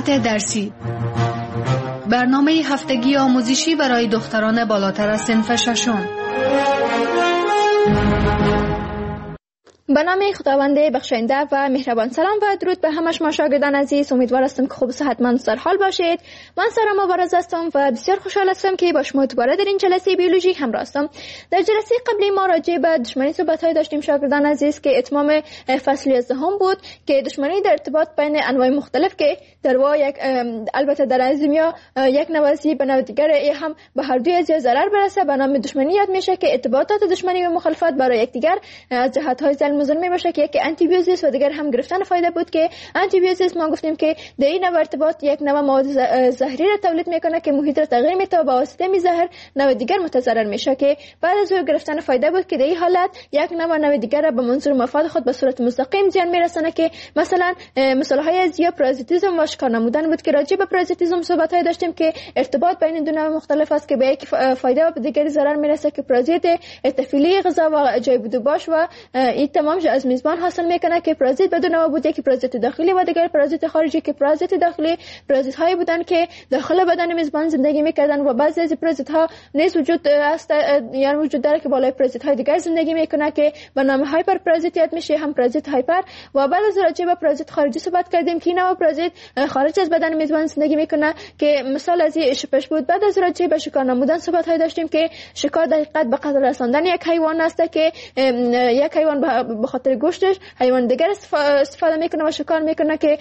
ساعت درسی، برنامه هفتگی آموزشی برای دختران بالاتر از صنف ششم. به نام خداوند بخشنده و مهربان. سلام و درود به همه شما شاگردان عزیز. امیدوار هستم که خوب و صحتمند در حال باشید. من سارا مبارز هستم و بسیار خوشحال هستم که با شما دوباره در این جلسه بیولوژی همراه هستم. در جلسه قبلی ما راجع به دشمنی صحبت‌های داشتیم شاگردان عزیز که اتمام فصل 11 بود که دشمنی در ارتباط بین انواع مختلف که در واقع البته در ازمیا یک نوازی به نوع دیگر هم به هر دوی از ضرر برسه به نام دشمنی یاد میشه که ارتباطات دشمنی و مخالفت برای یکدیگر از جهت‌های ظلم می باشه که یکی آنتی بیوزیس و دیگر هم گرفتن فایده بود که آنتی بیوزیس ما گفتیم که در این نوع ارتباط یک نوع مواد زهری را تولید میکنه که محیط را تغییر میده و با واسطه می زهر نوع دیگر متضرر میشه که بعد از او گرفتن فایده بود که در این حالت یک نوع دیگر را به منظور مفاد خود به صورت مستقیم زیان میرسونه که مثلا مثالهای از یا پارازیتیسم و شکار نمودن بود که راجع به پارازیتیسم صحبت داشتیم که ارتباط بین دو نوع مختلف است که به یک فایده و به دیگر ضرر میرسه که پارازیت تفعیلی غذا و جای بودوباش و این تمام از میزبان حاصل میکنه که پارازیت به دو نوع بود، یکی پارازیت داخلی و دیگر پارازیت خارجی که پارازیت داخلی پارازیت هایی بودن که داخل بدن میزبان زندگی میکردن و بعضی از پارازیت ها نیز وجود است یعنی وجود داره که بالای پارازیت های دیگر زندگی میکنه که به نام هایپر پارازیت یاد میشه هم پارازیت هایپر و بعد از راجع به پارازیت خارجی صحبت کردیم که نوع پارازیت خارج از بدن میزبان زندگی میکنه که مثال از این شپش بود. بعد از راجع به شکار نمودن صحبت های داشتیم که شکار در حقیقت به قتل رساندن یک حیوان است که یک حیوان به خاطر گوشتش حیوان دیگر استفاده میکنه و شکار میکنه که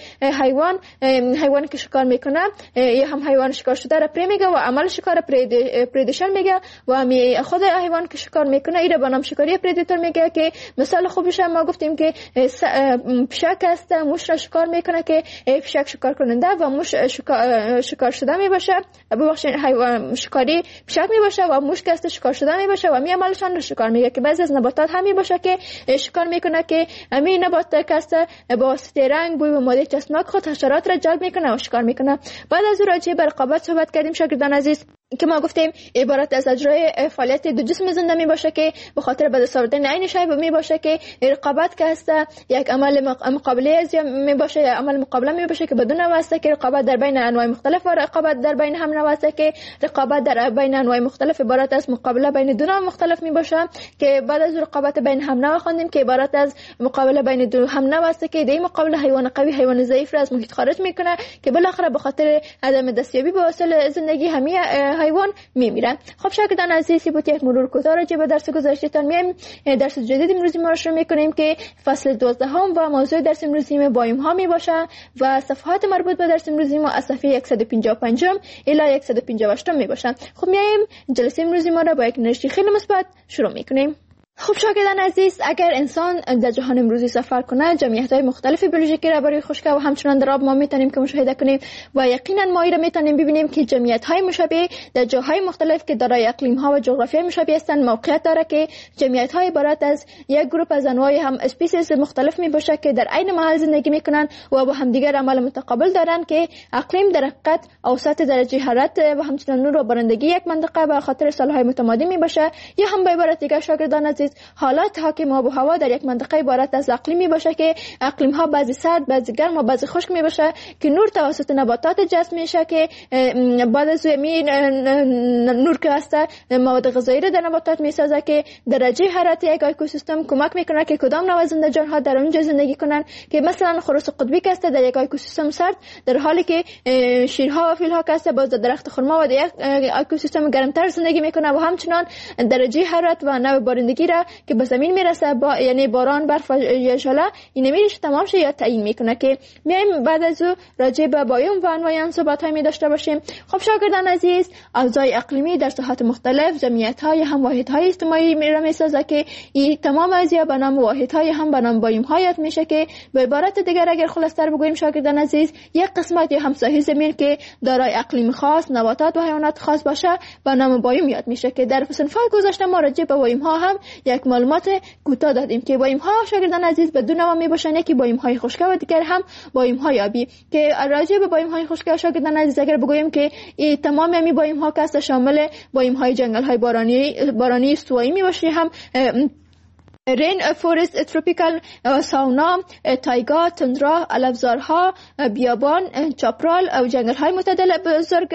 حیوانی که شکار میکنه یا هم حیوان شکار شده را پری میگه و عمل شکار پریدیشن میگه و خود حیوان که شکار میکنه این را به نام شکاری پریدیتور میگه که مثال خوبش ما گفتیم که پشک است موش را شکار میکنه که پشک شکار کننده و موش شکار شده میباشه ببخشید حیوان شکاری پشک میباشه و موش که است شکار شده میباشه و می عملشان را شکار میگه که بعضی از نباتات هم میباشه که شکار میکنه که همین نبات کاست با واسطه رنگ بوی و ماده چسبناک خود حشرات را جلب میکنه و شکار میکنه. بعد از راجع به رقابت صحبت کردیم شاگردان عزیز که ما گفتیم عبارت از اجرای فعالیت دو جسم زنده می باشه که به خاطر به دست آوردن عین شی می باشه که رقابت که است یک عمل مقابله از می باشه یا عمل مقابله می باشه که بدون واسطه که رقابت در بین انواع مختلف و رقابت در بین هم نواسطه که رقابت در بین انواع مختلف عبارت از مقابله بین دو نوع مختلف می باشه که بعد از رقابت بین هم نوع خواندیم که عبارت از مقابله بین دو هم نواسطه که در این مقابله حیوان قوی حیوان ضعیف را از محیط خارج میکنه که بالاخره به خاطر عدم دستیابی به وسایل زندگی همه حیوان میمیره. خب شاگردان عزیز بود یک مرور کوتاه راجع به درس گذشتهتان میایم درس جدید امروزی ما رو شروع میکنیم که فصل 12 و موضوع درس امروزی ما بایوم ها می باشه و صفحات مربوط به درس امروزی ما از صفحه 155 الی 158 می باشه. خب میایم جلسه امروزی ما رو با یک انرژی خیلی مثبت شروع میکنیم. خب شاگردان عزیز اگر انسان در جهان امروزی سفر کنه جمعیت‌های مختلف بیولوژیکی را برای خشکی و همچنان در آب ما میتونیم که مشاهده کنیم و یقینا ما این را میتونیم ببینیم که جمعیت‌های مشابه در جاهای مختلف که دارای اقلیم‌ها و جغرافیای مشابه هستند موقعیت داره که جمعیت‌های عبارت از یک گروه از انواع هم اسپیسیز مختلف میباشه که در عین محل زندگی میکنن و با همدیگر عمل متقابل دارن که اقلیم در حقیقت اوسط درجه حرارت و همچنان نور و بارندگی یک منطقه به خاطر سال‌های متمادی میباشه یا هم به عبارت دیگر شاگردان عزیز حالات حاکم آب و هوا در یک منطقه عبارت از اقلیمی باشه که اقلیم ها بعضی سرد بعضی گرم و بعضی خشک می باشه که نور توسط نباتات جذب میشه که بعد از نور که هست مواد غذایی را در نباتات میسازه که درجه حرارت یک اکوسیستم کمک میکنه که کدام نوع زنده جان ها در اونجا زندگی کنن که مثلا خرس قطبی که است در یک اکوسیستم سرد در حالی که شیرها و فیلها که است باز در درخت خرما و در یک اکوسیستم گرمتر زندگی میکنه و همچنان درجه حرارت و نوع بارندگی را که به زمین میرسه یعنی باران برف یا ژله این میریش تمام شه یا تعیین میکنه که میایم بعد از او راجع به بایوم و انواع آن صحبت های می داشته باشیم. خب شاگردان عزیز اوضاع اقلیمی در ساحات مختلف جمعیت های هم واحد های اجتماعی میسازه که این تمام ازیا به نام واحد های هم به نام بایوم ها یاد میشه که به عبارت دیگر اگر خلاصتر بگوییم شاگردان عزیز یک قسمت یا هم ساحه زمین که دارای اقلیم خاص نباتات و حیوانات خاص باشه به نام بایوم یاد میشه که در صفحات گذشته ما راجع به بایوم ها هم یک معلومات کوتاه دادیم که بایوم ها شاگردان عزیز به دو نوع میباشن یکی بایوم های خشکی و دیگر هم بایوم های آبی که راجع به بایوم های خشکی شاگردان عزیز اگر بگوییم که این تمام می بایوم ها که شامل بایوم های جنگل های بارانی استوایی میباشه هم رین فورست تروپیکال، ساونا، تایگا، تندرا، علفزارها، بیابان، چاپرال و جنگل های معتدل بزرگ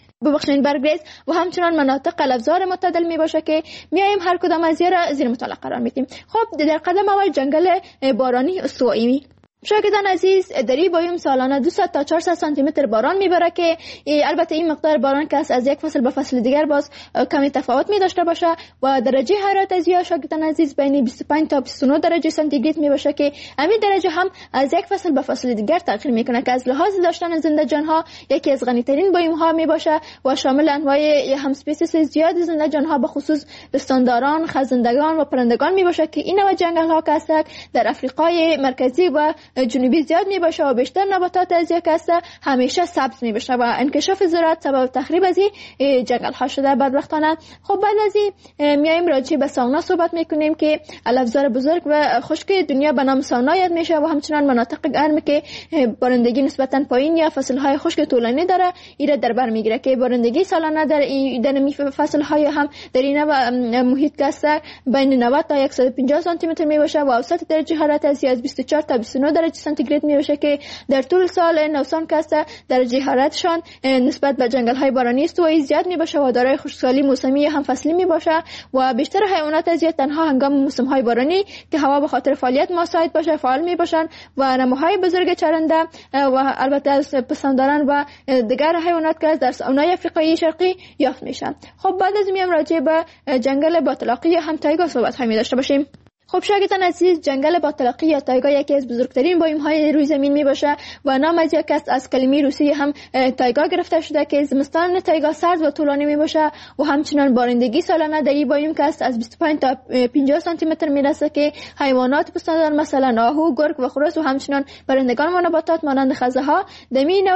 برگریز و همچنان مناطق علفزار معتدل می باشه که میایم هر کدام از را زیر مطالعه قرار میدیم. خب در قدم اول جنگل بارانی استوایی. شاگردان عزیز، در این بیوم سالانه 200 تا 400 سانتی متر باران میبره که البته این مقدار باران که از یک فصل به فصل دیگر باز کمی تفاوت می داشته باشه و درجه حرارت از یا شاگردان عزیز بین 25 تا 29 درجه سانتیگراد می باشه که همین درجه هم از یک فصل به فصل دیگر تغییر میکنه که از لحاظ داشتن زنده جان ها یکی از غنی ترین بیوم ها می باشه و شامل انواع هم اسپیسیس زیاد زنده جان ها به خصوص پستانداران، خزندگان و پرندگان می باشه که این نوع جنگل ها که در افریقای مرکزی و جنوبی زیاد می باشه و بیشتر نباتات از یک است همیشه سبز می باشه و انکشاف زراعت سبب تخریب از این جنگل ها شده بدبختانه. خب بعد از این میایم راجع به ساونا صحبت میکنیم که علفزار بزرگ و خشک دنیا به نام ساونا یاد میشه و همچنان مناطق گرم که بارندگی نسبتا پایین یا فصل های خشک طولانی داره ایره در بر میگیره که بارندگی سالانه در فصل های هم در این محیط که بین 90 تا 150 سانتی متر می باشه و اوسط درجه حرارت از 24 تا 29 درجه سانتیگراد می باشه که در طول سال نوسان که درجه حرارتشان نسبت به جنگل های بارانی استوایی زیاد می باشه و دارای خشکسالی موسمی هم فصلی می باشه و بیشتر حیوانات از تنها هنگام موسم های بارانی که هوا به خاطر فعالیت مساعد باشه فعال می باشن و نموهای بزرگ چرنده و البته از پستانداران و دیگر حیوانات که در ساونای افریقایی شرقی یافت میشن. خب بعد از میام راجع به جنگل باطلاقی هم تایگا صحبت های می داشته باشیم. خب شاگردان عزیز، جنگل باطلاقی یا تایگا یکی از بزرگترین بیوم های روی زمین می باشه و نام از یک از کلمه روسی هم تایگا گرفته شده که زمستان تایگا سرد و طولانی می باشه و همچنان بارندگی سالانه در این بیوم که از 25 تا 50 سانتی متر میرسه که حیوانات پستاندار مثلا آهو، گرگ و خروس و همچنان پرندگان و نباتات مانند خزه ها در این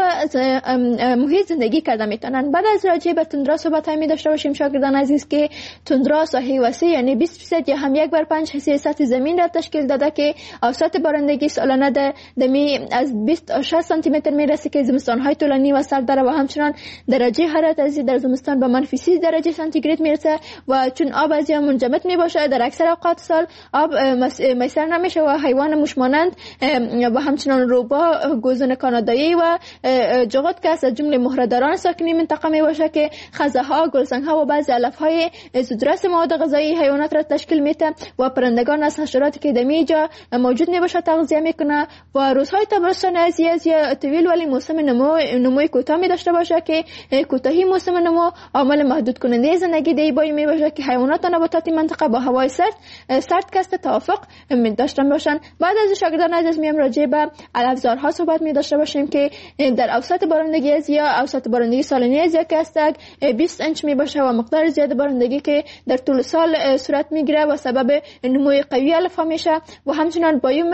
محیط زندگی کرده میتونن. بعد از راجع به تندرا صحبت می داشته باشیم شاگردان عزیز که تندرا ساحه وسیع یعنی 20% یا هم 1/5 سطح زمین را تشکیل داده که اوسط بارندگی سالانه دمی از 20 تا 60 سانتی متر میرسه که زمستان های طولانی و سرد داره و همچنان درجه حرارت از در زمستان به منفی 30 درجه سانتیگراد میرسه و چون آب از یا منجمد می باشه در اکثر اوقات سال آب میسر نمیشه و حیوان موشمانند و همچنان روبا، گوزن کانادایی و جغد که از جمله مهره‌داران ساکنین منطقه می باشه که خزه ها، گلسنگ ها و بعضی علف های زودرس مواد غذایی حیوانات را تشکیل میده و پرندگان از حشراتی که در اینجا موجود نباشه تغذیه میکنه و روزهای تابستان از یا طویل ولی موسم نموی کوتاه می داشته باشه که کوتاهی موسم نمو عامل محدود کننده زندگی در این می باشه که حیوانات و نباتات منطقه با هوای سرد کسته توافق می داشته باشن. بعد از شاگردان عزیز میام راجع به علفزارها صحبت می داشته باشیم که در اوسط بارندگی از یا اوسط بارندگی سالانه از یا که 20 انچ می باشه و مقدار زیاد بارندگی که در طول سال صورت میگیره و سبب نموی قوی علفها میشه و همچنان بیوم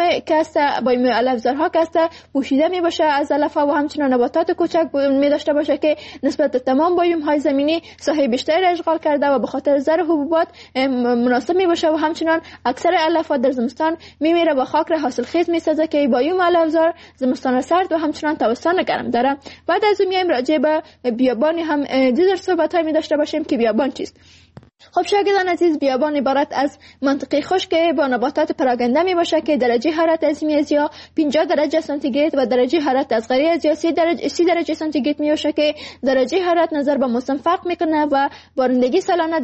علفزارها که پوشیده می باشه از علفها و همچنان نباتات کوچک می داشته باشه که نسبت به تمام بیوم های زمینی ساحه بیشتری اشغال کرده و به خاطر زر حبوبات مناسب می باشه و همچنان اکثر علفها در زمستان میمیره و خاک را حاصلخیز می سازه که بیوم علفزار زمستان سرد و همچنان تابستان گرم داره. بعد از اون میایم راجع به بیابانی هم دیگر صحبت های می داشته باشیم که بیابان چیست. خب شاگردان عزیز، بیابان عبارت از منطقه خشک با نباتات پراگنده می باشه که درجه حرارت از یا 50 درجه سانتیگراد و درجه حرارت از غیر از یا 30 درجه سانتیگراد می باشه که درجه حرارت نظر به موسم فرق میکنه و بارندگی سالانه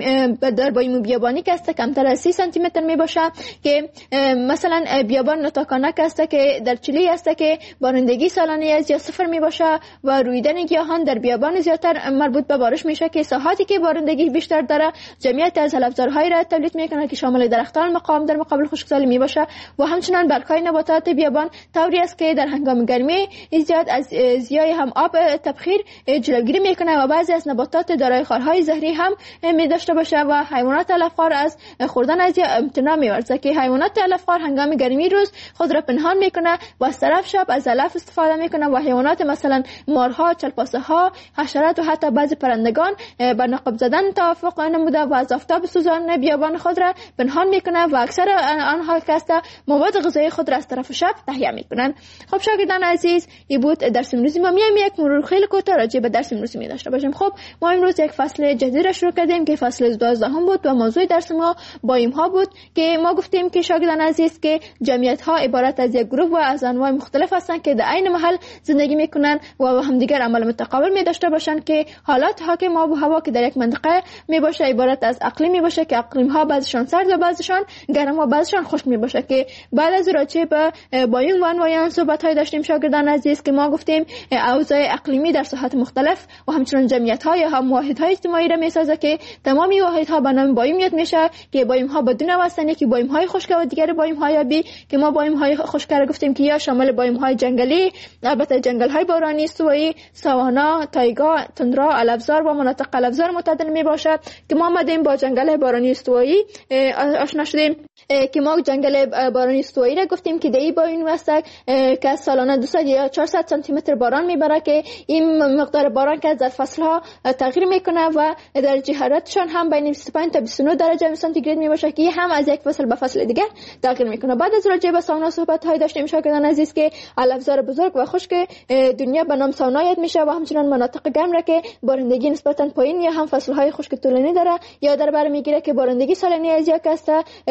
در بیوم بیابانی که است کمتر از 30 سانتی متر می باشه که مثلا بیابان نوتاکانا که است که در چیلی است که بارندگی سالانه از یا 0 می باشه و رویدن گیاهان در بیابان زیادتر مربوط به بارش میشه که ساحاتی که بارندگی بیشتر داره جمعیت از علفزارهای را تولید میکنه که شامل درختان مقام در مقابل خشکسالی می باشه و همچنان برگ‌های نباتات بیابان طوری است که در هنگام گرمی زیاد از زیای هم آب تبخیر جلوگیری میکنه و بعضی از نباتات دارای خارهای زهری هم می داشته باشه و حیوانات علفخوار از خوردن از امتناع می‌ورزه که حیوانات علفخوار هنگام گرمی روز خود را پنهان میکنه و از طرف شب از علف استفاده میکنه و حیوانات مثلا مارها، چلپاسه ها، حشرات و حتی بعضی پرندگان به نقب زدن توافق ارائه نموده و از آفتاب سوزان بیابان خود را پنهان میکنه و اکثر آنها که است مواد غذایی خود را از طرف شب تهیه میکنن. خب شاگردان عزیز، این بود درس امروزی ما. میایم یک مرور خیلی کوتاه راجع به درس امروزی می داشته باشیم. خب ما امروز یک فصل جدید را شروع کردیم که فصل 12 بود و موضوع درس ما باییم ها بود که ما گفتیم که شاگردان عزیز که جمعیت ها عبارت از یک گروه و از انواع مختلف هستند که در عین محل زندگی میکنن و همدیگر عمل متقابل می داشته باشند که حالات حاکم آب و هوا که در یک منطقه می باشه عبارت از اقلیم می باشه که اقلیم ها بعضشان سرد و بعضشان گرم و بعضشان خشک می باشه که بعد از راجع به بایوم و انواع آن صحبت های داشتیم شاگردان عزیز که ما گفتیم اوضاع اقلیمی در ساحات مختلف و همچنین جمعیت ها یا هم واحد های اجتماعی را می سازه که تمامی واحد ها به نام بایوم یاد میشه که بایوم ها بدون واسطه که بایوم های خشک و دیگر بایوم های آبی که ما بایوم های خشک را گفتیم که یا شامل بایوم های جنگلی، البته جنگل های بارانی، استوایی، ساوانا، تایگا، تندرا، علفزار و مناطق علفزار متعدد می باشد که ما آمدیم با جنگل بارانی استوایی آشنا شدیم که ما جنگل بارانی استوایی را گفتیم که دی بایوم است که سالانه 200 یا 400 سانتی متر باران میبره که این مقدار باران که در فصل ها تغییر میکنه و درجه حرارتشان هم بین 25 تا 29 درجه سانتیگراد میباشه که هم از یک فصل به فصل دیگر تغییر میکنه. بعد از راجع به ساونا صحبت های داشتیم شاگردان عزیز که علفزار بزرگ و خشک دنیا به نام ساونا یاد میشه و همچنین مناطق گرم را که بارندگی نسبتا پایین یا هم فصل های خشک طولانی داره یا در بر میگیره که بارندگی سالانه از یک است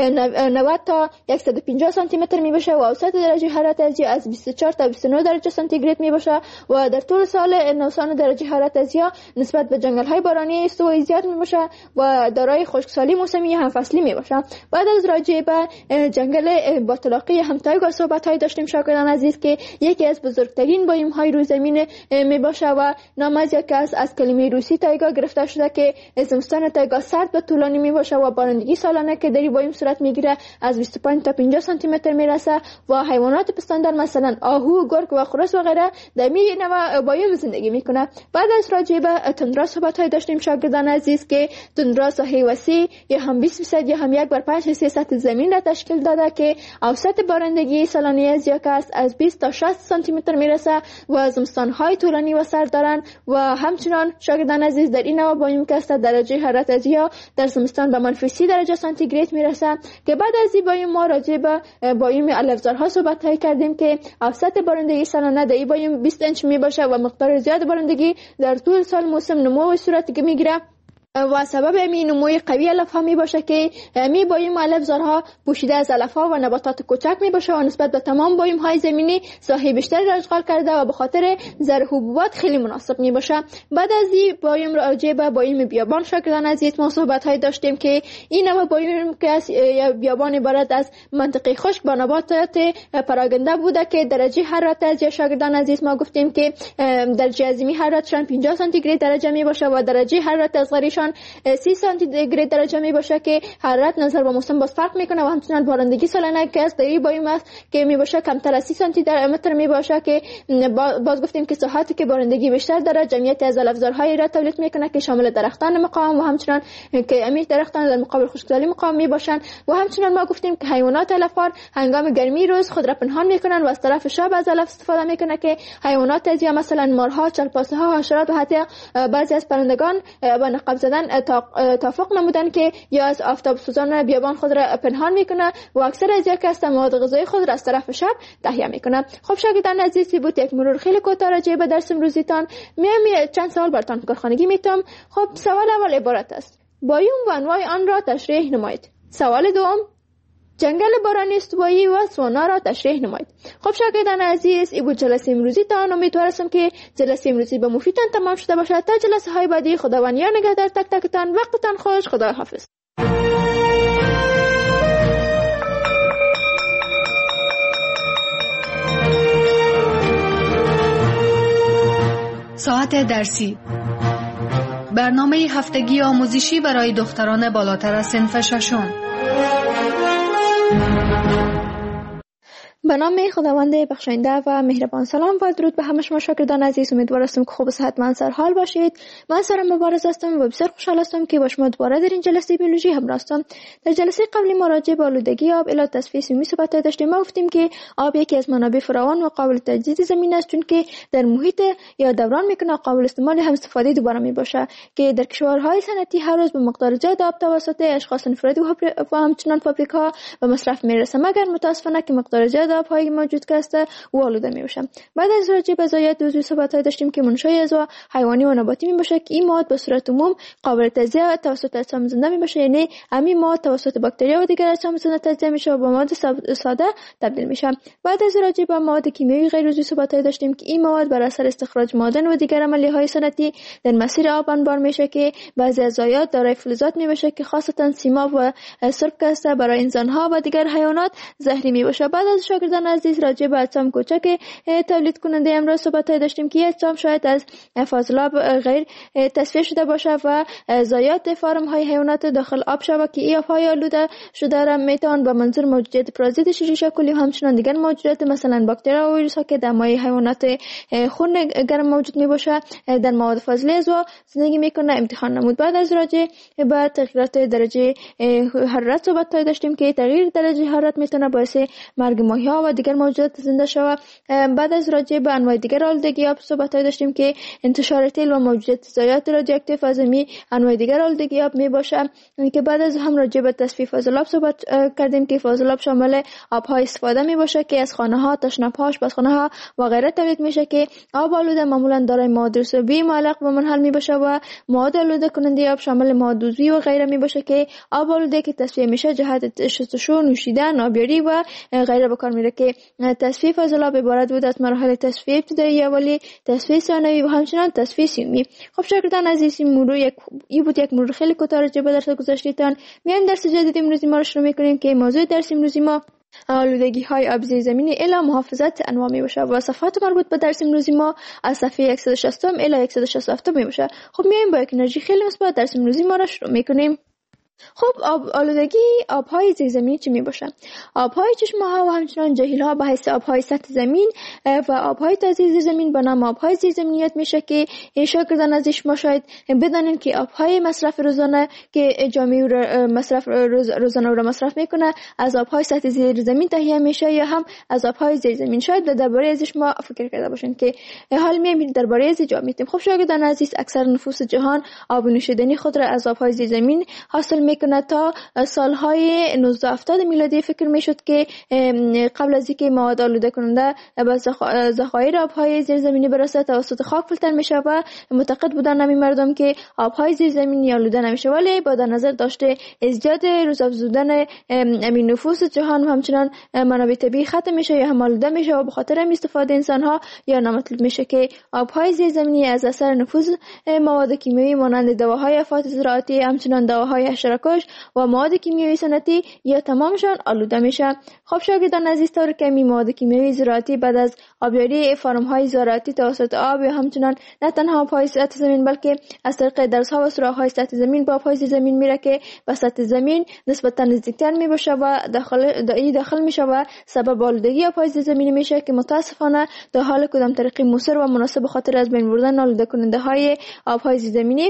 90 تا 150 سانتی متر میباشه و اوسط درجه حرارت از 24 تا 29 درجه سانتیگراد میباشه و در طول سال نوسان درجه حرارت از نسبت به جنگل های بارانی استوایی زیاد میباشه و دارای خشکسالی موسمی هم فصلی میباشه. بعد از راجع به جنگل باطلاقی هم تایگا صحبت های داشتیم شاگردان عزیز که یکی از بزرگترین بایوم های روی زمین میباشه و نام از یک از کلمه روسی تایگا گرفته شده که زمستان تایگا سرد و طولانی میباشه و بارندگی سالانه که در بایوم صورت میگیره از 25 تا 50 سانتی متر میرسه و حیوانات پستاندار مثلا آهو، گرگ و خرس و غیره در می نوع بایوم زندگی میکنه. بعد از راجع به تندرا صحبت های داشتیم شاگردان عزیز که تندرا ساحه وسیع یا هم 20% یا هم 1/5 سطح زمین را تشکیل داده که اوسط بارندگی سالانه از یک است از 20 تا 60 سانتی متر میرسه و زمستان های طولانی و سرد دارن و همچنان شاگردان عزیز در این نوع بایوم که است درجه حرارت از یا در زمستان به -30 درجه سانتیگراد میرسه که بعد از این بایوم ما راجع به بایوم علفزارها صحبت های کردیم که اوسط بارندگی سالانه در این بایوم 20 انچ میباشه و مقدار زیاد بارندگی در طول سال موسم نمو و صورت میگیره و سبب این نموی قوی علف ها می باشه که می بایوم علفزارها پوشیده از علف ها و نباتات کوچک می باشه و نسبت به تمام بایوم های زمینی ساحه بیشتری را اشغال کرده و به خاطر زرع حبوبات خیلی مناسب می باشه. بعد از این بایوم راجع به بایوم بیابان شاگردان عزیز ما صحبت های داشتیم که این نوع بایوم که بیابان عبارت از منطقه خشک با نباتات پراگنده بوده که درجه حرارت از شاگردان عزیز ما گفتیم که درجه عظیمی حرارتشان 50 سانتیگراد درجه می باشه و درجه حرارت اصغریشان 30 سانتیگراد درجه می باشه که حرارت نظر به موسم باز فرق میکنه و همچنین بارندگی سالانه که است در این بایوم است که می باشه کمتر از 30 سانتی متر می باشه که باز گفتیم که ساحاتی که بارندگی بیشتر داره جمعیت از علفزارهای را تولید میکنه که شامل درختان مقاوم و همچنین که امیر درختان در مقابل خشکسالی مقاوم می باشن و همچنین ما گفتیم که حیوانات علفخوار هنگام گرمی روز خود را پنهان میکنن و از طرف شب از علف استفاده میکنه که حیوانات از یا مثلا مارها، چلپاسه ها، حشرات و حتی بعضی از پرندگان با نقاب زدن توافق نمودن که یا از آفتاب سوزان بیابان خود را پنهان میکنه و اکثر از یک کس مواد غذایی خود را از طرف شب تهیه میکنه. خب شاگردان عزیزی بود یک مرور خیلی کوتاه راجع به درس امروزیتان. میام چند سوال براتون کارخانگی میتم. خب سوال اول عبارت است: بایوم و انواع آن را تشریح نمایید. سوال دوم: جنگل بارانی استوایی و ساوانا را تشریح نمایید. خب شاگردان عزیز این بود جلسه امروزی تان. امیدوارم که جلسه امروزی به مفیدتان تمام شده باشد. تا جلسه های بعدی خداوند یار نگهدار تک تکتان. وقتتان خوش. خدا حافظ. ساعت درسی، برنامه هفتگی آموزشی برای دختران بالاتر از صنف ششم. به نام خداوند بخشاینده و مهربان. سلام و درود به همه شما شاگردان عزیز. امیدوار هستم که خوب و صحتمند سرحال باشید. من سارا مبارز هستم و بسیار خوشحال هستم که با شما دوباره در این جلسه بیولوژی همراه هستم. در جلسه قبلی ما راجع به آلودگی آب الی تصفیه سیمی صحبت داشتیم. ما گفتیم که آب یکی از منابع فراوان و قابل تجدید زمین است، چون که در محیط یا دوران میکنه، قابل استعمال هم استفاده دوباره میباشه، که در کشورهای صنعتی هر روز به مقدار زیاد آب توسط اشخاص انفرادی و همچنان فابریک‌ها به مصرف میرسه، مگر متاسفانه که مقدار زیاد آب‌های موجود که است و آلوده میباشه. بعد از راجع به ضایعات عضوی صحبت داشتیم که منشأ اعضا حیوانی و نباتی میباشه، که این مواد به صورت عموم قابل تجزیه توسط اجسام زنده میباشه، یعنی همین مواد توسط باکتریا و دیگر اجسام زنده تجزیه میشه و به مواد ساده تبدیل میشه. بعد از راجع به مواد کیمیایی غیر عضوی صحبت داشتیم که این مواد بر اثر استخراج معادن و دیگر عملیه‌های صنعتی در مسیر آب انبار میشه، که بعضی از ضایعات دارای فلزات میباشه که خاصتا سیماب و سرب است برای انسان‌ها و دیگر حیوانات زهری میباشه. بعد از شاگردان عزیز راجع به اجسام کوچک تولید کننده امروز صحبت داشتیم که اجسام شاید از فاضلاب غیر تصفیه شده باشه و ضایعات فارم‌های حیوانات داخل آب شود، که این آب‌های آلوده شده را میتوان به منظور موجودیت پرازیت شیشه کلی و همچنان دیگر موجودات مثلا باکتریا و ویروس‌ها که در مایع حیوانات خون گرم موجود میباشه در مواد فاضله اعضا زندگی میکنه امتحان نمود. بعد از راجع به تغییرات درجه حرارت صحبت داشتیم که تغییر درجه حرارت میتونه باعث مرگ ماهی‌ها و دیگر موجودات زنده شود. بعد از راجع به انواع دیگر آلودگی آب صحبت داشتیم که انتشار تیل و موجودیت ضایعات رادیواکتیو از انواع دیگر آلودگی آب میباشه، که بعد از هم راجع به تصفیه فاضلاب صحبت کردیم که فاضلاب شامل آب‌های استفاده میباشه که از خانه‌ها، تشنه‌ها، آشپزخانه‌ها و غیره تولید میشه، که آب آلوده معمولا دارای مواد رسوبی معلق به منحل میباشه و مواد آلوده کننده آب شامل مواد عضوی و غیره میباشه، که آب آلوده که تصفیه میشه جهت شستشو، نوشیدن، آبیاری و غیره به کار میره، که تصفیه فاضلاب عبارت بود از مراحل تصفیه ابتدایی، اولی، تصفیه ثانوی و همچنان تصفیه سیومی. خب شاگردان عزیز، این بود یک مرور خیلی کوتاه راجع به درس گذشته‌تان. میایم درس جدید امروزی ما رو شروع میکنیم که موضوع درس امروزی ما آلودگی های آب زیر زمینی الی محافظت انواع می باشه و صفحات مربوط به درس امروزی ما از صفحه 160 الی 167 می باشه. خب میایم با یک انرژی خیلی مثبت درس امروزی ما رو شروع میکنیم. خب آلودگی آب‌های زیرزمینی چی میباشه؟ آب‌های چشمه‌ها و همچنان جهیل‌ها به حیث آب‌های سطح زمین و آب‌های تازه زیرزمین به نام آب‌های زیرزمینیات میشه، که شاگردان از شما شاید بدانید که آب‌های مصرف روزانه که جامعه مصرف روزانه رو مصرف میکنه از آب‌های سطح زیرزمین تهیه میشه یا هم از آب‌های زیرزمین. شاید درباره ازش ما فکر کرده باشین که حال میایم درباره از جا میتیم. خب شاگردان عزیز، اکثر نفوس جهان آب نوشیدنی خود را از آب‌های زیرزمین حاصل میکنه. تا سالهای 1970 میلادی فکر میشد که قبل از اینکه مواد آلوده کننده به ذخایر آبهای زیرزمینی برسه توسط خاک فیلتر میشه و معتقد بودن همین مردم که آبهای زیرزمینی آلوده نمیشه، ولی با در نظر داشته ازدیاد روزافزودن همین نفوس جهان و همچنان منابع طبیعی ختم میشه یا هم آلوده میشه و به خاطر همین استفاده انسانها یا نامطلوب میشه، که آبهای زیرزمینی از اثر نفوذ مواد کیمیایی مانند دواهای آفات زراعتی، همچنان دواهای حشره‌کش و مواد کیمیایی صنعتی یا تمامشان آلوده میشه. خب شاگردان عزیز، طور که می مواد کیمیایی زراعتی بعد از آبیاری فارم‌های زراعتی توسط آب یا همچنان نه تنها آب‌های سطح زمین بلکه از طریق درزها و سوراخ‌های سطح زمین به آب‌های زمین میره، که به سطح زمین نسبتاً نزدیکتر میباشه و داخل میشه و سبب آلودگی آب‌های زمینی میشه، که متاسفانه در حال کدام طریق موثر و مناسب به خاطر از بین بردن آلوده کننده های آب‌های زمینی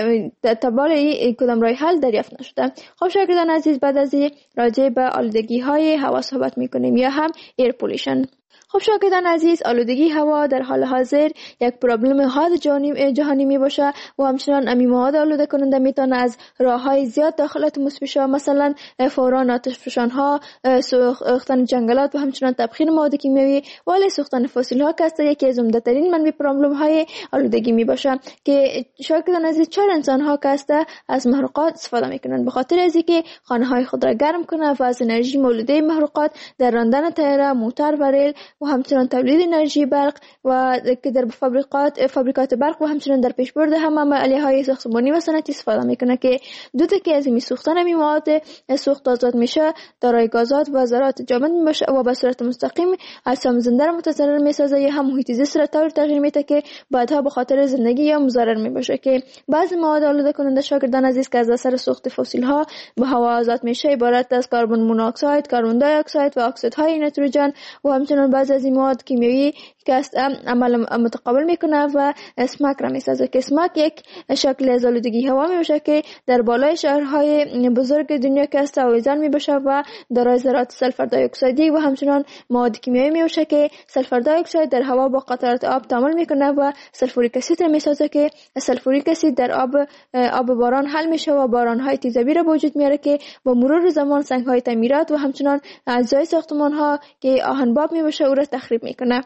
تبال کدام راه حل دریافت نشده. خب شاگردان عزیز، بعد از راجع به آلودگی های هوا صحبت میکنیم یا هم ایر پولیشن. خب شاگردان عزیز، آلودگی هوا در حال حاضر یک پروبلم حاد جهانی می باشه و همچنان امی مواد آلوده کننده میتونه از راههای زیاد داخل اتمسفر شه، مثلا فوران آتشفشان‌ها، سوختن جنگلات و همچنان تبخیر مواد کیمیایی، ولی سوختن فسیل ها که یکی از عمده ترین منبع پروبلم های آلودگی می باشه، که شاگردان عزیز چهار انسان ها که از محروقات استفاده میکنن به خاطر از اینکه خانه های خود را گرم کنه و از انرژی مولوده محروقات در راندن طیاره، موتور و ریل و همچنان تولید انرژی برق و که در فابریکات برق و همچنان در پیشبرد هم عملیه‌های ساختمانی و صنعتی استفاده میکنه که دو تکه از سوختن این مواد سوخت آزاد میشه، دارای گازات و ذرات جامد میشه و به صورت مستقیم اجسام زنده را متضرر میسازه یا هم محیط زیست را طور تغییر میده که بعدها به خاطر زندگی یا مضرر میباشه. که بعضی مواد آلوده کننده شاگردان عزیز که از اثر سوخت فسیل ها به هوا آزاد میشه عبارت از کربن مونوکساید، کربن دی اکساید و اکسیدهای نیتروژن و همچنان بعضی از این مواد کیمیایی که عمل متقابل میکنه و اسمک را میسازه. که اسمک یک شکل از آلودگی هوا میشه که در بالای شهرهای بزرگ دنیا که است آویزان میباشه و دارای ذرات سلفر دی اکسایدی و همچنان مواد کیمیایی میشه که سلفر دی اکساید در هوا با قطرات آب تعامل میکنه و سلفوریک اسید را میسازه که سلفوریک اسید در آب باران حل میشه و بارانهای تیزابی را به وجود میاره که با مرور زمان سنگهای تعمیرات و همچنان اجزای ساختمان ها که آهنباب میباشه او را تخریب میکنه.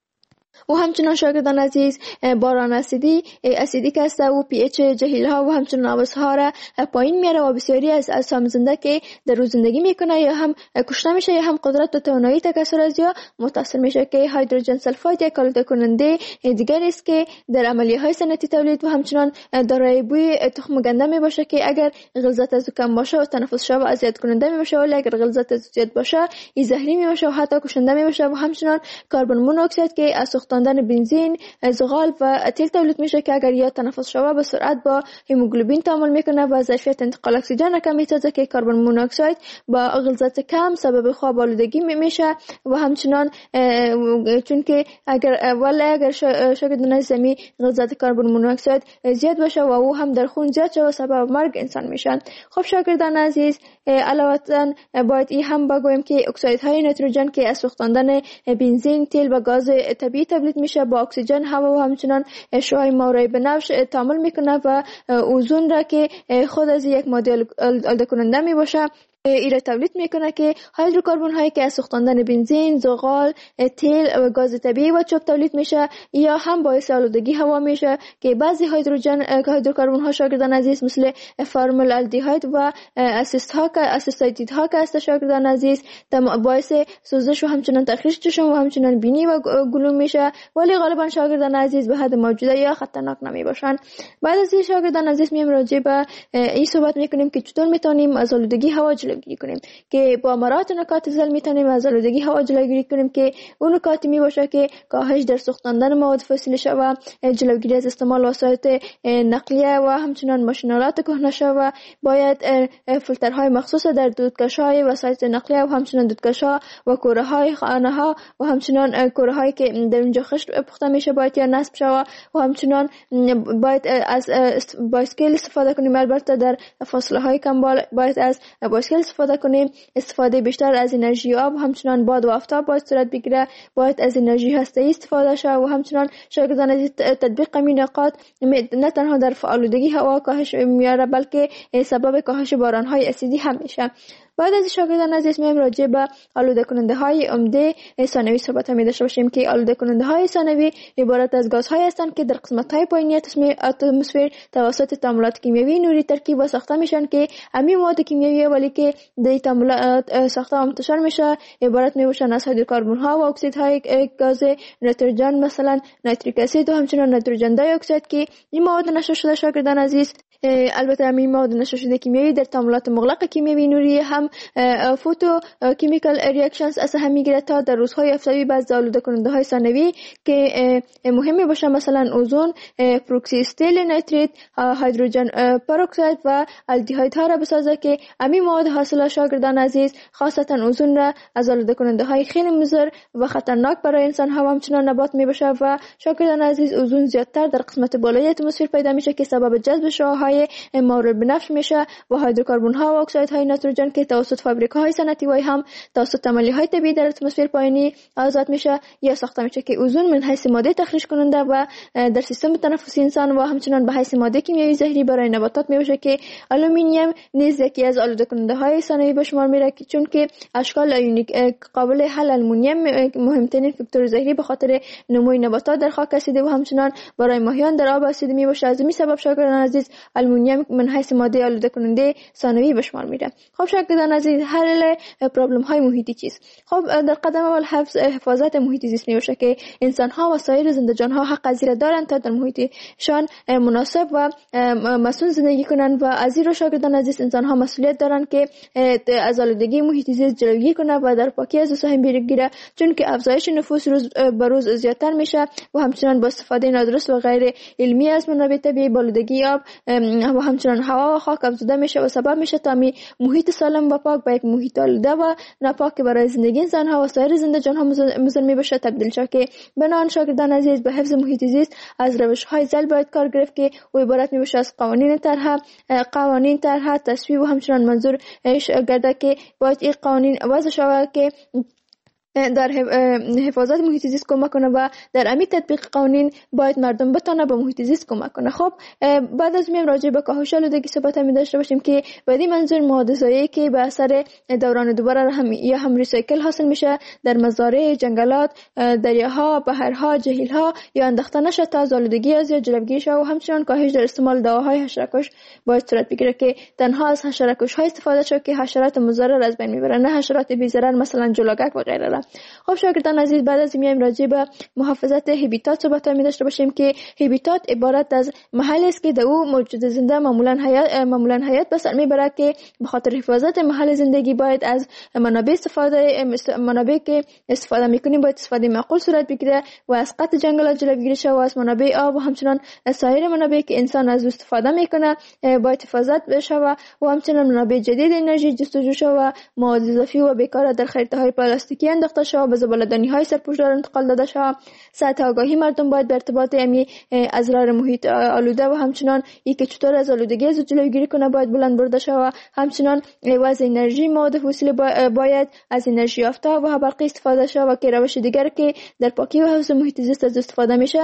و همچنان شاگردان عزیز باران اسیدی که است و پی اچ جهیل ها و همچنان آبسها را پایین میاره و بسیاری از اجسام زنده که در روز زندگی میکنه یا هم کشته میشه یا هم قدرت و توانایی تکثر از یا متاثر میشه. که هیدروژن سلفاید یک آلوده کننده دیگر است که در عملیه‌های صنعتی تولید و همچنان دارای بوی تخم گندم میباشه که اگر غلظت از کم باشه و تنفس شوه اذیت کننده میباشه ولی اگر غلظت از زیاد باشه ای زهری میباشه و حتی کشنده میباشه. و همچنان کربن مونوکساید که از سوختاندن بنزین، زغال و تیل تولید میشه که اگر یا تنفس شوه به سرعت با هموگلوبین تعامل میکنه و ظرفیت انتقال اکسیژن کم میسازه که کربن مونوکساید با غلظت کم سبب خواب آلودگی میشه. و همچنان چون که اگر شاگردان زمین غلظت کربن مونوکساید زیاد باشه و او هم در خون زیاد شوه سبب مرگ انسان میشن. خب شاگردان عزیز علاوه باید این هم بگویم که اکسایدهای نیتروژن که از سوختاندن بنزین، تیل و گاز طبیعی تولید میشه با اکسیژن، هوا و همچنان شعاع ماورای بنفش تعامل میکنه و اوزون را که خود از یک ماده آلوده کننده میباشه ایره تولید میکنه. که هیدروکربن هایی که از سوختاندن بنزین، زغال، تیل و گاز طبیعی و چوب تولید میشه یا هم باعث آلودگی هوا میشه. که بعضی هیدروکربن ها شاگردان عزیز مثل فرمل الدیهاید و اسیتاید ها که است شاگردان عزیز باعث سوزش و همچنان تخریش چشم و همچنان بینی و گلو میشه ولی غالبا شاگردان عزیز به حد موجوده یا خطرناک نمی باشن. بعد از این شاگردان عزیز میام راجع به این صحبت میکنیم که چطور میتونیم از آلودگی هوا جلوگیری کنیم. که با مراتب نکات زل میتونیم از آلودگی هوا جلوگیری کنیم که اون نکاتی میباشه که کاهش در سوختاندن مواد فسیل شوه، جلوگیری از استعمال وسایل نقلیه و همچنان ماشینالات کهنه شوه، باید فیلترهای مخصوص در دودکش‌های وسایل نقلیه و همچنان دودکش‌ها و کوره‌های خانه‌ها و همچنان کوره‌هایی که در اونجا خشت پخته میشه باید یا نصب شوه و همچنان باید از بایسکل استفاده کنیم. البته در فاصله‌های کم باید از بایسکل استفاده کنیم. استفاده بیشتر از انرژی آب همچنان باد و آفتاب باید صورت بگیره. باید از انرژی هسته‌ای استفاده شه و همچنان شاگردان از تطبیق این نکات نه تنها در آلودگی هوا کاهش میاره بلکه سبب کاهش باران‌های اسیدی هم میشه. بعد از شاگردان عزیز میایم راجع به آلوده کننده های عمده ثانوی صحبت می داشته باشیم. که آلوده کننده های ثانوی عبارت از گازهای هستند که در قسمت های پایینی اتمسفر توسط تعاملات کیمیایی نوری ترکیب و ساخته میشن. که همین مواد کیمیایی ولی که در تعاملات ساخته و منتشر میشه عبارت میباشن از هیدروکربن ها و اکسیدهای گاز نیتروژن مثلا نیتریک اسید و همچنان نیتروژن دی اکساید. که این مواد نشر شده شاگردان عزیز البته همین مواد نشر شده کیمیایی در تعاملات مغلق کیمیایی نوری هم فوتو کیمیکال ریاکشنز از هم میگیره تا در روزهای آفتابی بعض آلوده کننده های ثانوی که مهمی باشه مثلا اوزون، پروکسی استیل نیتریت، هیدروژن پروکساید و الدیهاید ها را بسازه. که همین مواد حاصل شاگردان عزیز خاصتا اوزون را از آلوده کننده های خیلی مضر و خطرناک برای انسان ها و همچنان نبات میباشه و شاگردان عزیز اوزون زیادتر در قسمت بالای اتمسفر پیدا میشه که سبب جذب شعاعهای مورد بنفش میشه و هیدروکربن ها و اکسایدهای نیتروژن که توسط فابریکاهای صنعتی و هم توسط عملیه‌های طبیعی در اتمسفر پایینی آزاد میشه یا ساخته میشه. که اوزون من حیث ماده تخریش کننده و در سیستم تنفسی انسان و همچنان به حیث ماده کیمیایی زهری برای نباتات میشه. که آلومینیوم نیز یکی از آلوده کننده های ثانوی به شمار میره چون که اشکال ایونیک قابل حل آلومینیوم مهمترین فاکتور زهری به خاطر نموی نباتات در خاک اسیدی و همچنان برای ماهیان در آب اسیدی میباشه. از این سبب شاگردان عزیز آلومینیوم من حیث ماده آلوده کننده ثانوی به شمار میره. خب شاگردان عزیز، حل پرابلم های محیطی چیست؟ خب در قدم اول حفاظت محیط زیستی باشه که انسان ها و سایر زنده جان ها حق از دارند تا در محیطشان مناسب و مسئول زندگی کنند و از این رو شاگردان عزیز انسان ها مسئولیت دارند که از آلودگی محیط زیست جلوگیری کنند و در پاکی از سهم بگیره، چون که افزایش نفوس روز به روز زیادتر میشه و همچنان با استفاده نادرست و غیر علمی از منابع طبیعی آلودگی آب و همچنان هوا و خاک افزوده میشه و سبب میشه تا محیط سالم و پاک به یک محیط آلوده و ناپاک برای زندگی انسان ها و سایر زنده جان ها مضر میباشه تبدیل شد. که بنابراین شاگردان عزیز به حفظ محیط زیست از روش های ذیل باید کار گرفت که او عبارت میباشه از قوانین طرح تصویب و همچنان منظور گرده که باید این قوانین وضع شود که در حفاظت محیط زیست کمک کنه و در عملی تطبیق قوانین باید مردم بتونه به محیط زیست کمک کنه. خب بعد از میم راجع به کاهش آلودگی صحبت می داشته باشیم که بدین منظور مواد ضایعی که به اثر دوران دوباره هم ریسایکل حاصل میشه در مزارع، جنگلات، دریاها، بحرها، جهیلها یا انداخته نشه تا از آلودگی از جلوگیری شه و همچنین کاهش در استعمال دواهای حشره‌کش باید صورت بگیره که تنها از حشره‌کش های استفاده شه که حشرات مضر از بین میبره، نه حشرات بی‌ضرر مثلا جلوگک و غیره. خب شاگردان عزیز، بعد از میایم راجع به محافظت هابیتات صحبت می داشته باشیم که هابیتات عبارت از محلی است که در او موجود زنده معمولا حیات به سر میبره که به خاطر حفاظت محل زندگی باید از منابع که استفاده میکنیم باید استفاده معقول صورت بگیره و از قطع جنگلات جلوگیری شه و از منابع آب و همچنان سایر منابع که انسان از استفاده میکنه باید حفاظت بشه و همچنان منابع جدید انرژی جستجو شه و مواد اضافی و بیکار در خریطه های پلاستیکی انداخته شه به زباله‌دانی های سرپوشدار انتقال داده شود. سطح آگاهی مردم باید به ارتباط اضرار محیط آلوده و همچنان که چطور از آلودگی از جلوگیری کنه باید بلند برده شود. همچنان وضع انرژی مواد فسیل باید از انرژی یافته و برقی استفاده شود که روش دیگر که در پاکی و حفظ محیط زیست از استفاده میشه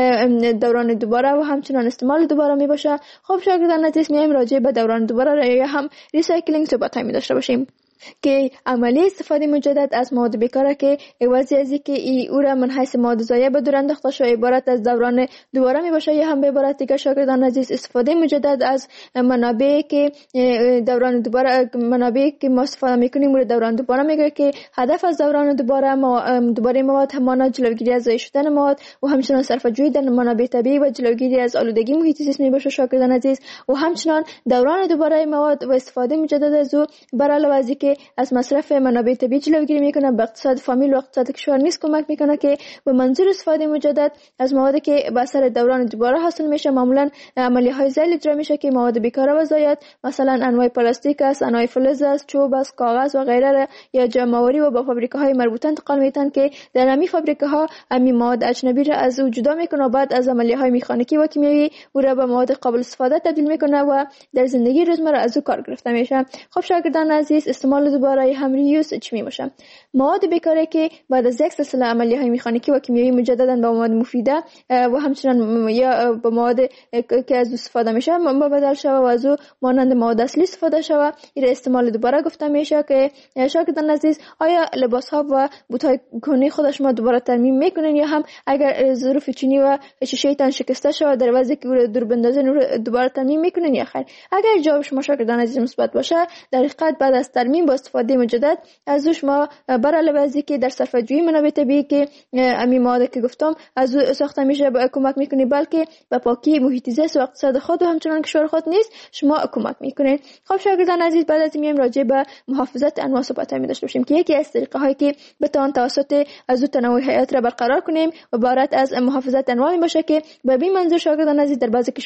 دوران دوباره و همچنان استعمال دوباره می باشه. خب شاگردان عزیز، میایم راجع به دوران دوباره یا هم ریسایکلینگ صحبت می داشته باشیم که عملی استفاده مجدد از مواد بیکاره که عوضی از اینکه او را من حیث مواد ضایع به دور انداخته شده عبارت از دوران دوباره می باشه یا هم به عبارت دیگر شاگردان عزیز استفاده مجدد از منابع که دوران دوباره منابع که ما استفاده میکنیم رو دوران دوباره میگه که هدف از دوران دوباره مواد همانا جلوگیری از ضایع شدن مواد و همچنان صرفه‌جویی در منابع طبیعی و جلوگیری از آلودگی محیط زیست می باشه شاگردان عزیز و همچنان دوران دوباره مواد و استفاده مجدد از او بر علاوه از که از مصرف منابع طبیعی جلوگیری میکنه به اقتصاد فامیل و اقتصاد کشور نیز کمک میکنه که به منظور استفاده مجدد از مواد که به اثر دوران دوباره حاصل میشه معمولا عملیه های ذیل اجرا میشه که مواد بیکاره و ضایع مثلا انواع پلاستیک است، انواع فلز است، چوب است، کاغذ و غیره یا جمع‌آوری و با فابریکه‌های مربوطه انتقال میتن که در همین فابریکه‌ها همین مواد اجنبی را از او جدا میکنه و بعد از عملیه‌های مکانیکی و کیمیایی او را به مواد قابل استفاده تبدیل میکنه و در زندگی روزمره از او کار گرفته میشه. خب شاگردان عزیز، استعمال دوباره هم ریوز چی میشه؟ مواد بیکاره که بعد از یک سلسله عملیه‌های مکانیکی و کیمیایی مجددا به مواد مفیده و همچنین یا به مواد که از استفاده میشه مبدل شوه و از او مانند مواد اصلی استفاده شوه، این استعمال دوباره گفته میشه. که شاگردان عزیز، آیا لباس ها و بوت های کهنه خود شما دوباره ترمیم میکنین یا هم اگر ظروف چینی و شیشه تان شکسته شوه در وضعی که او دور بندازین رو دوباره ترمیم میکنین یا خیر؟ اگر جواب شما شاگردان عزیز مثبت باشه، در حقیقت بعد از ترمیم با استفاده مجدد از شما بر علاوه از اینکه در صرفه‌جویی منابع طبیعی که همین مواد که گفتم از ساخته میشه کمک میکنه، بلکه به پاکی محیط زیست و اقتصاد خود و همچنان کشور خود نیز شما کمک میکنه. خب شاگردان عزیز، بعد از میایم راجع به محافظت انواع صحبت می داشته باشیم که یکی از طریقه هایی که بتوان توسط از تنوع حیات را برقرار کنیم عبارت از محافظت انواع باشه که به این منظور شاگردان عزیز در بعضی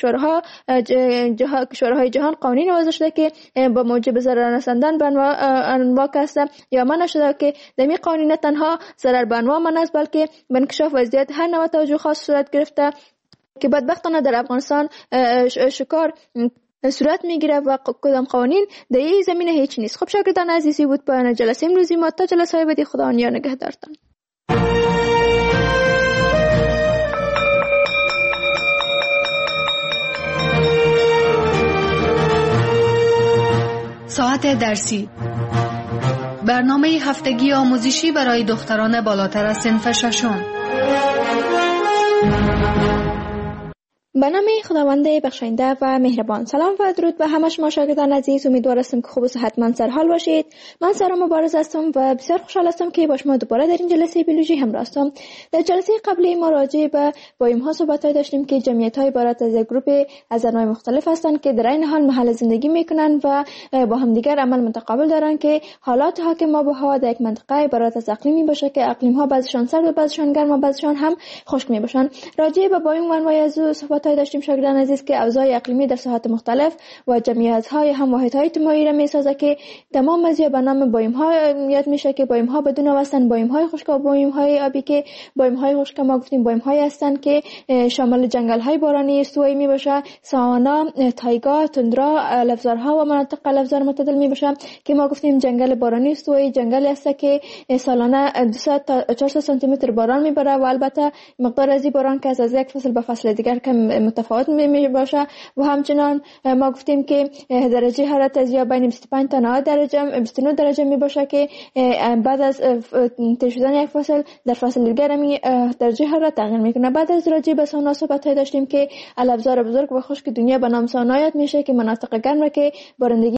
کشورهای جهان قوانین وضع شده که با موجب ضرر رساندن به انواع کسب یا منع شده که در این قوانین تنها ضرر به انواع منع است بلکه به انکشاف وضعیت هر نوع توجه خاص صورت گرفته که بدبختانه در افغانستان شکار صورت میگیره و کدام قوانین در این زمینه هیچ نیست. خب شاگردان عزیزی بود پایان جلسه امروزی ما. تا جلسه های بعدی خدا نگهدارتان. ساعت درسی، برنامه هفتگی آموزشی برای دختران بالاتر از صنف ششم. به نام خداوند بخشاینده و مهربان. سلام و درود به همه شما شاگردان عزیز. امیدوارم که خوب و صحتمند سرحال باشید. من سارا مبارز هستم و بسیار خوشحال هستم که با شما دوباره در این جلسه بیولوژی همراه هستم. در جلسه قبلی ما راجع به بایم ها صحبت داشتیم که جمعیت های عبارت از یک گروه از انواع مختلف هستند که در این حال محل زندگی میکنند و با همدیگر عمل متقابل دارند که حالات حاکم آبها در یک منطقه عبارت از اقلیمی باشه که اقلیم ها بعضیشان سرد و بعضیشان گرم و بعضیشان هم خشک می باشند. راجع به بایم و انواع از صحبت داشتیم شاگردان عزیز که اوضاع اقلیمی در ساحات مختلف و جمعیت‌های هم واحدهای اجتماعی را می‌سازه که تمام از به نام بایم-ها یاد میشه که بایم-ها بدون آب هستند، بایم-های خشک و بایم-های آبی که بایم-های خشک ما گفتیم بایم-های هستند که شامل جنگل‌های بارانی استوایی میباشه، ساوانا، تایگا، تندرا، الفزارها و مناطق الفزار معتدل میباشه که ما گفتیم جنگل بارانی استوایی جنگلی است که سالانه 200 تا 400 سانتی متر باران میبره و البته مقدار از باران که از یک فصل به فصل دیگر کم متفاوت می باشه و همچنان ما گفتیم که درجه حرارت از یا بین 25 تا 90 درجه 29 درجه می باشه که بعد از طی شدن یک فصل در فصل دیگر می درجه حرارت تغییر میکنه. بعد از راجع به سونا صحبت داشتیم که الابزار بزرگ و خشک دنیا به نام سونا یاد میشه که مناطق گرم که بارندگی